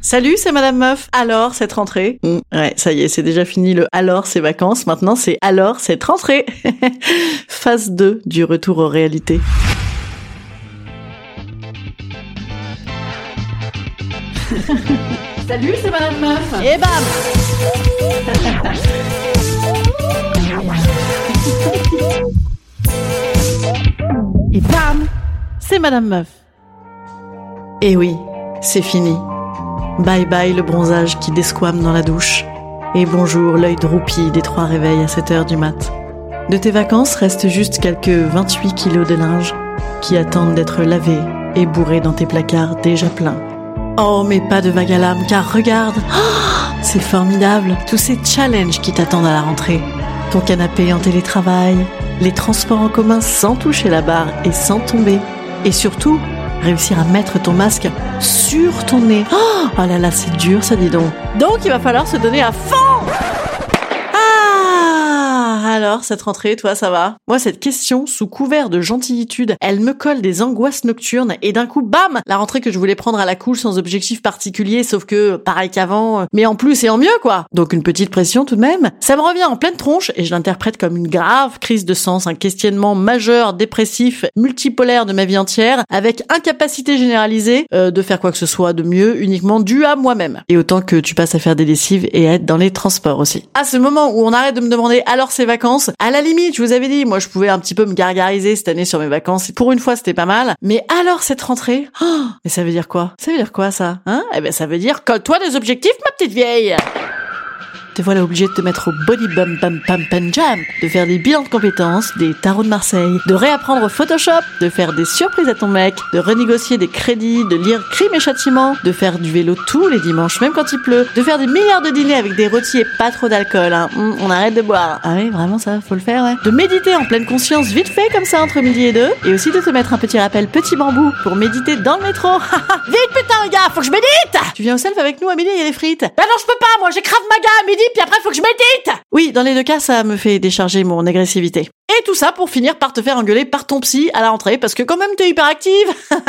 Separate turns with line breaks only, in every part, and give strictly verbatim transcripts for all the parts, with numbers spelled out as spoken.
Salut, c'est Madame Meuf. Alors, cette rentrée mmh, Ouais, ça y est, c'est déjà fini le « alors, c'est vacances ». Maintenant, c'est « alors, cette rentrée ». Phase deux du retour aux réalités. Salut, c'est Madame Meuf. Et bam. Et bam, c'est Madame Meuf. Et oui, c'est fini. Bye bye le bronzage qui desquame dans la douche. Et bonjour l'œil droupi des trois réveils à sept heures du mat. De tes vacances restent juste quelques vingt-huit kilos de linge qui attendent d'être lavés et bourrés dans tes placards déjà pleins. Oh, mais pas de vague à l'âme, car regarde, oh, c'est formidable, tous ces challenges qui t'attendent à la rentrée. Ton canapé en télétravail, les transports en commun sans toucher la barre et sans tomber. Et surtout, réussir à mettre ton masque sur ton nez. Oh, oh là là, c'est dur ça, dis donc. Donc il va falloir se donner à fond. Alors, cette rentrée, toi, ça va? Moi, cette question, sous couvert de gentillitude, elle me colle des angoisses nocturnes et d'un coup, bam! La rentrée que je voulais prendre à la cool sans objectif particulier, sauf que, pareil qu'avant, mais en plus et en mieux, quoi. Donc une petite pression tout de même. Ça me revient en pleine tronche et je l'interprète comme une grave crise de sens, un questionnement majeur, dépressif, multipolaire de ma vie entière, avec incapacité généralisée euh, de faire quoi que ce soit de mieux, uniquement dû à moi-même. Et autant que tu passes à faire des lessives et à être dans les transports aussi. À ce moment où on arrête de me demander alors c'est vacances, à la limite, je vous avais dit, moi je pouvais un petit peu me gargariser cette année sur mes vacances. Pour une fois, c'était pas mal. Mais alors cette rentrée, oh, mais ça veut dire quoi? Ça veut dire quoi ça? Hein? Eh ben ça veut dire colle-toi des objectifs, ma petite vieille. Te voilà obligé de te mettre au body bum bum pam pam jam, de faire des bilans de compétences, des tarots de Marseille, de réapprendre Photoshop, de faire des surprises à ton mec, de renégocier des crédits, de lire Crime et Châtiment, de faire du vélo tous les dimanches, même quand il pleut, de faire des milliards de dîners avec des rôtis et pas trop d'alcool, hein. Mmh, on arrête de boire. Ah oui, vraiment ça, faut le faire, ouais. De méditer en pleine conscience vite fait comme ça entre midi et deux, et aussi de te mettre un petit rappel petit bambou pour méditer dans le métro. Vite putain les gars, faut que je médite. Tu viens au self avec nous à midi, il y a des frites. Bah non, je peux pas, moi j'ai crave ma gars à midi. Puis après, faut que je médite. Oui, dans les deux cas, ça me fait décharger mon agressivité. Et tout ça pour finir par te faire engueuler par ton psy à la rentrée, parce que quand même t'es hyper active.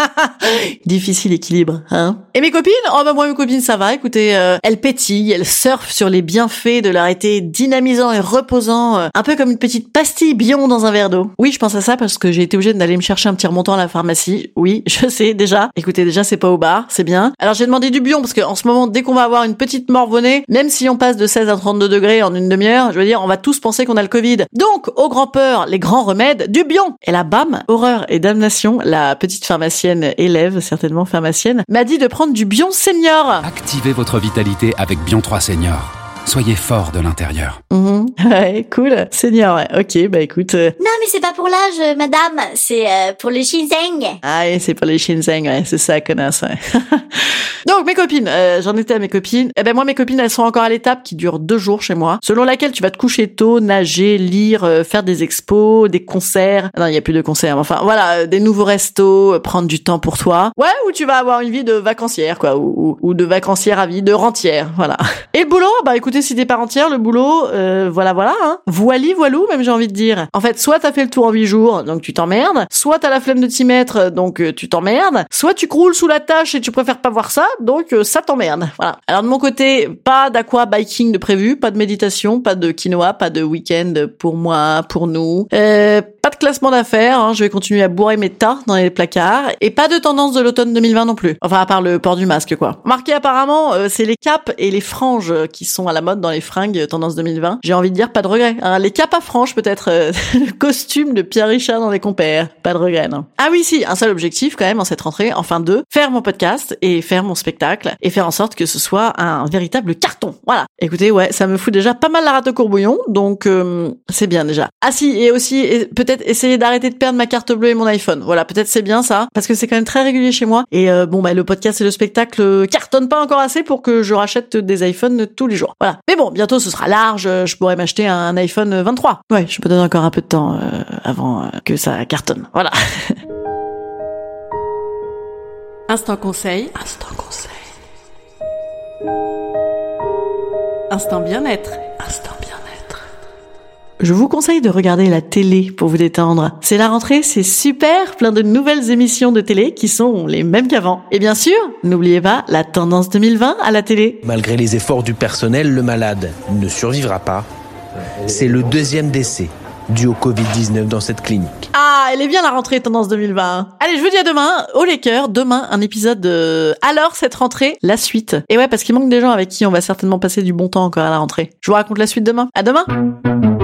Difficile équilibre, hein. Et mes copines? Oh bah moi mes copines ça va, écoutez, euh, elles pétillent, elles surfent sur les bienfaits de leur été dynamisant et reposant, euh, un peu comme une petite pastille Bion dans un verre d'eau. Oui, je pense à ça parce que j'ai été obligée d'aller me chercher un petit remontant à la pharmacie. Oui, je sais déjà. Écoutez, déjà c'est pas au bar, c'est bien. Alors j'ai demandé du Bion parce que en ce moment, dès qu'on va avoir une petite morvonnée, même si on passe de seize à trente-deux degrés en une demi-heure, je veux dire, on va tous penser qu'on a le Covid. Donc, au grand peur, les grands remèdes, du Bion. Et là, bam, horreur et damnation, la petite pharmacienne élève, certainement pharmacienne, m'a dit de prendre du Bion Senior.
Activez votre vitalité avec Bion trois Senior. Soyez fort de l'intérieur.
Mmh, ouais, cool. Senior, ouais. Ok, bah écoute. Euh...
Non, mais c'est pas pour l'âge, euh, madame. C'est euh, pour le ginseng.
Ah, oui, c'est pour les ginseng, ouais. C'est ça, connasse, ouais. Donc, mes copines, euh, j'en étais à mes copines. Eh ben, moi, mes copines, elles sont encore à l'étape qui dure deux jours chez moi, selon laquelle tu vas te coucher tôt, nager, lire, euh, faire des expos, des concerts. Non, il y a plus de concerts. Enfin, voilà, euh, des nouveaux restos, euh, prendre du temps pour toi. Ouais, ou tu vas avoir une vie de vacancière, quoi, ou, ou, ou de vacancière à vie, de rentière, voilà. Et le boulot, bah, écoutez, si t'es pas entière, le boulot, euh, voilà, voilà, hein. Voili, voilou, même j'ai envie de dire. En fait, soit t'as fait le tour en huit jours, donc tu t'emmerdes, soit t'as la flemme de t'y mettre, donc euh, tu t'emmerdes, soit tu croules sous la tâche et tu préfères pas voir ça, donc euh, ça t'emmerde. Voilà. Alors de mon côté, pas d'aqua biking de prévu, pas de méditation, pas de quinoa, pas de week-end pour moi, pour nous, euh, pas de classement d'affaires, hein, je vais continuer à bourrer mes tas dans les placards, et pas de tendance de l'automne deux mille vingt non plus. Enfin, à part le port du masque, quoi. Marqué apparemment, euh, c'est les capes et les franges qui sont à la mode dans les fringues tendance deux mille vingt. J'ai envie de dire pas de regret. Hein. Les capes à franges peut-être, euh, le costume de Pierre Richard dans Les Compères. Pas de regret, non. Ah oui, si, un seul objectif quand même en cette rentrée, enfin deux, faire mon podcast et faire mon spectacle et faire en sorte que ce soit un véritable carton. Voilà. Écoutez, ouais, ça me fout déjà pas mal la rate au courbouillon, donc euh, c'est bien déjà. Ah si, et aussi et peut-être essayer d'arrêter de perdre ma carte bleue et mon iPhone. Voilà, peut-être c'est bien ça, parce que c'est quand même très régulier chez moi. Et euh, bon, bah le podcast et le spectacle cartonnent pas encore assez pour que je rachète des iPhones tous les jours. Voilà. Mais bon, bientôt ce sera large, je pourrais m'acheter un iPhone vingt-trois. Ouais, je me donne encore un peu de temps euh, avant euh, que ça cartonne. Voilà. Instant conseil. Instant conseil. Instant bien-être. Instant bien-être. je vous conseille de regarder la télé pour vous détendre. C'est la rentrée, c'est super, plein de nouvelles émissions de télé qui sont les mêmes qu'avant. Et bien sûr, n'oubliez pas la tendance deux mille vingt à la télé.
Malgré les efforts du personnel, le malade ne survivra pas. C'est le deuxième décès dû au covid dix-neuf dans cette clinique.
Ah, elle est bien la rentrée tendance deux mille vingt. Allez, je vous dis à demain. Au Laker, demain, un épisode de Alors cette rentrée, la suite. Et ouais, parce qu'il manque des gens avec qui on va certainement passer du bon temps encore à la rentrée. Je vous raconte la suite demain. À demain.